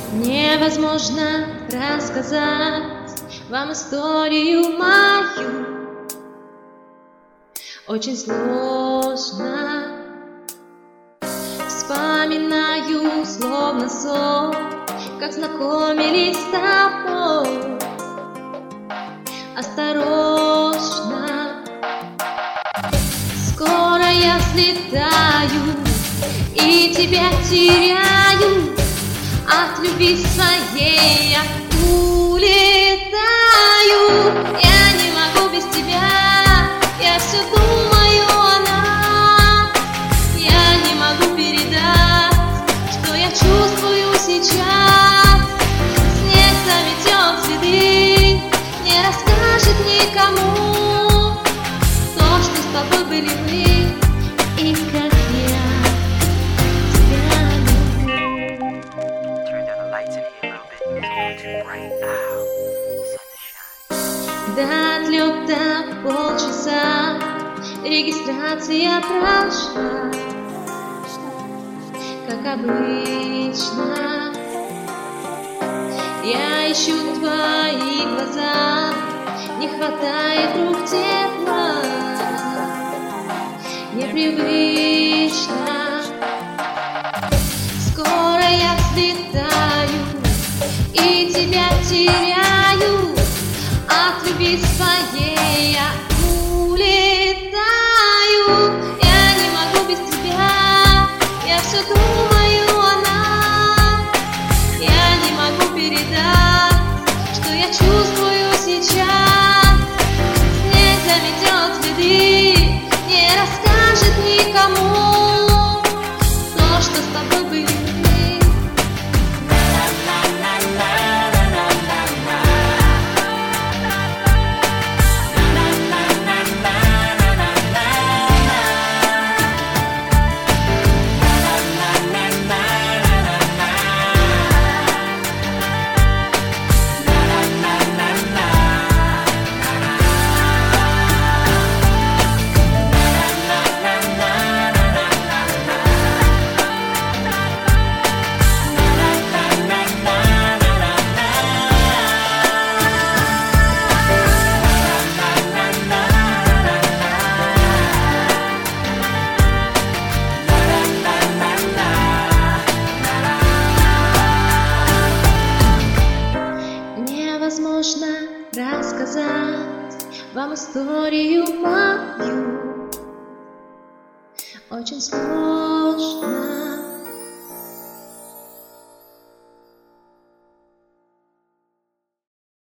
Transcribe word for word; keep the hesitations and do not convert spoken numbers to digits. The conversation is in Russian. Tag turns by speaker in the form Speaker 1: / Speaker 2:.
Speaker 1: Невозможно рассказать вам историю мою. Очень сложно. Вспоминаю, словно сон, как знакомились с тобой. Осторожно, скоро я слетаю и тебя теряю. От любви своей я улетаю. Я не могу без тебя, я все думаю о нас. Я не могу передать, что я чувствую сейчас. Снег заметет следы, не расскажет никому то, что с тобой были мы, и как я тебя люблю. До отлета полчаса, регистрация прошла. Как обычно, я ищу твои глаза, не хватает рук тепла, непривычно. Скоро я слетаю и тебя теряю. От любви своей я улетаю. Я не могу без тебя, я все думаю о нас. Я не могу передать, что я чувствую сейчас. Снег заметет следы, не расскажет никому то, что с тобой были мы. Невозможно рассказать вам историю мою. Очень сложно.